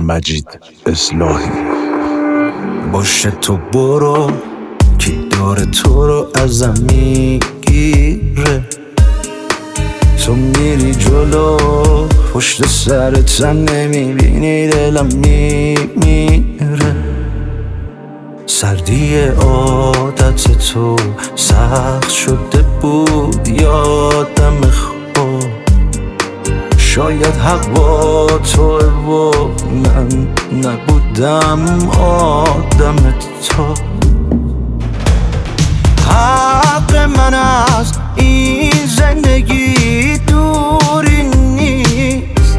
مجید اصلاحی. باشه تو برو کی داره تو رو ازم میگیره، تو میری جلو پشت سرت نمیبینی دلم میمیره. سردی عادت تو سخت شده بود یادم خوب، شاید حق با توه و من نبودم آدم تو. حق من از این زندگی دوری نیست،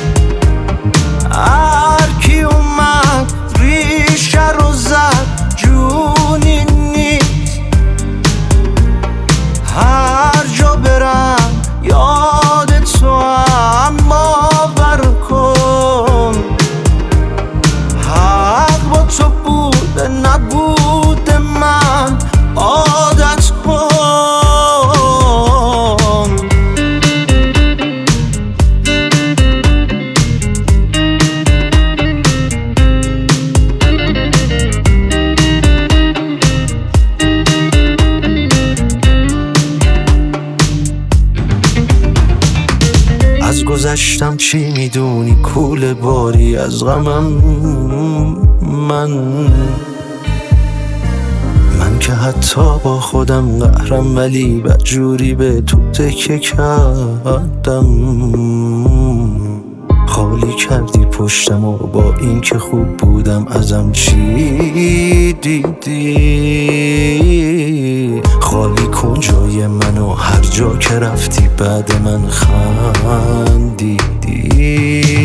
هر کی اومد ریشه رو زد جونی نیست. هر جا برم یاد تو هم باور کن، حق با تو بوده نبوده من عادت کن. از گذشتم چی میدونی کوله باری از غمم، من که حتی با خودم قهرم ولی بدجوری به تو تکه کردم. خالی کردی پشتم و با این که خوب بودم ازم چی دیدی؟ خالی کن جای منو هر جا که رفتی بعد من خندیدی.